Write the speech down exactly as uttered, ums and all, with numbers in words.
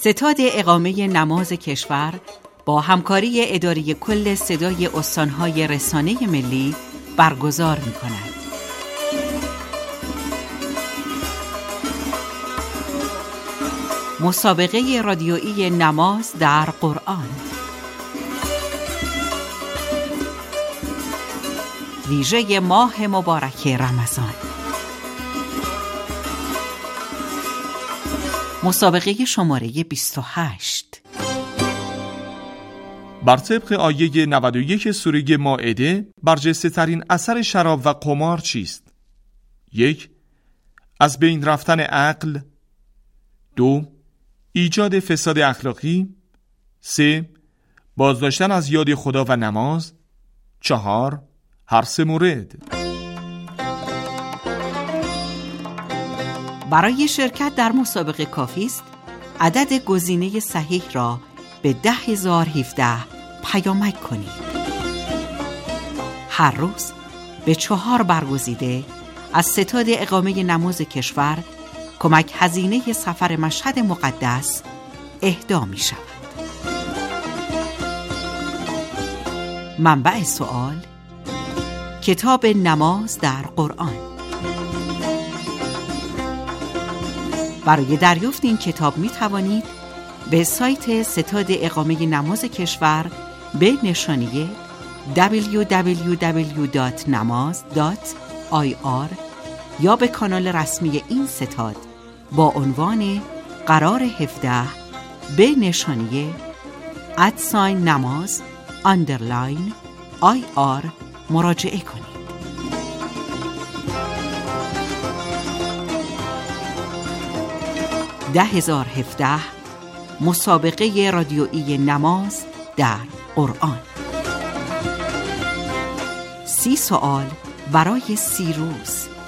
ستاد اقامه نماز کشور با همکاری اداره کل صدای استانهای رسانه ملی برگزار می‌کند. مسابقه رادیویی نماز در قرآن، ویژه ماه مبارک رمضان. مسابقه شماره بیست و هشت. بر طبق آیه نود و یک سوره مائده، برجسته ترین اثر شراب و قمار چیست؟ یک، از بین رفتن عقل. دو، ایجاد فساد اخلاقی. سه، بازداشتن از یاد خدا و نماز. چهار، هر سه مورد. برای شرکت در مسابقه کافی است عدد گزینه صحیح را به ده هزار و هفده پیامک کنید. هر روز به چهار برگزیده از ستاد اقامه نماز کشور کمک هزینه سفر مشهد مقدس اهدا می شود. منبع سوال: کتاب نماز در قرآن. برای دریافت این کتاب می توانید به سایت ستاد اقامه نماز کشور به نشانی دبلیو دبلیو دبلیو دات نماز دات آی آر یا به کانال رسمی این ستاد با عنوان قرار هفده به نشانی ادساین نماز اندرلاین آی آر مراجعه کنید. ده هزار و هفده مسابقه رادیویی نماز در قرآن. سی سوال برای سی روز.